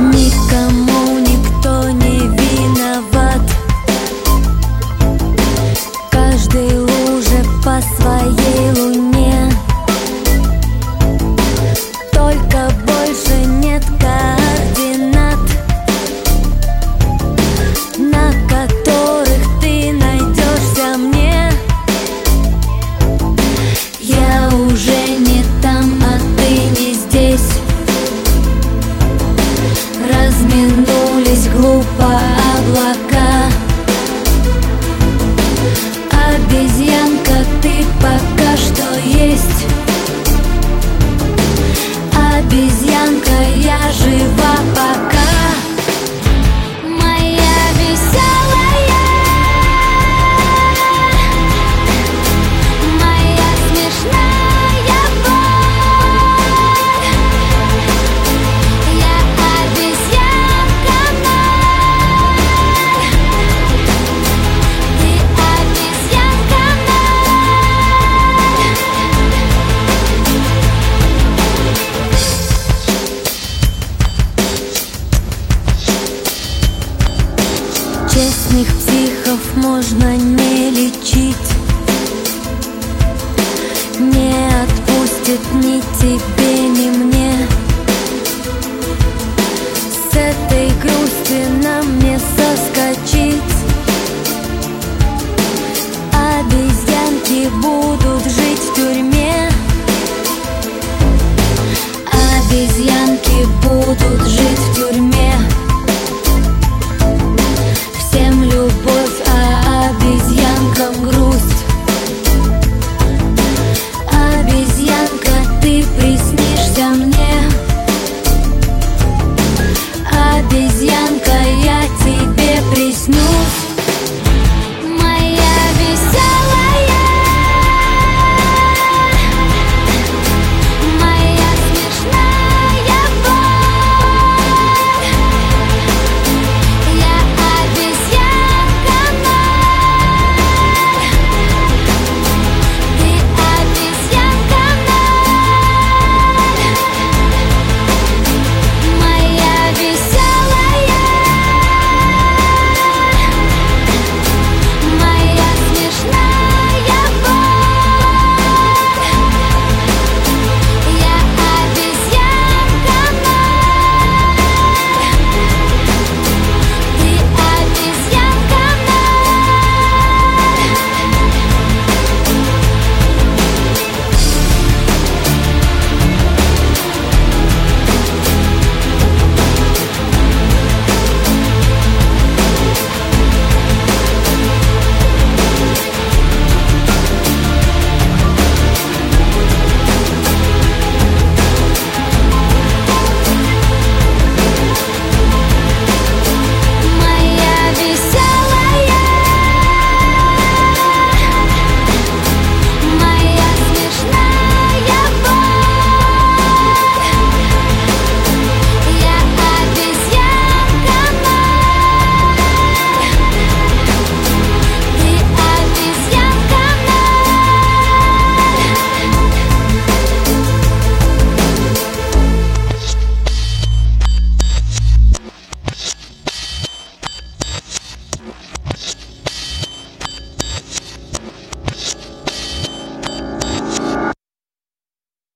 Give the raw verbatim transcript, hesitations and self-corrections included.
Никому никто не виноват. Каждый луже по своей луне. Только больше нет координат, на которых ты найдешься мне. Я уже не там, а ты не здесь. Разминулись глупо облака. Обезьянка, ты пока что есть. Обезьянка, я жива пока. Моя веселая, моя смешная боль. Я обезьянка ноль. Ты обезьянка ноль. Честных психов можно не лечить. Не отпустит ни тебе, ни мне.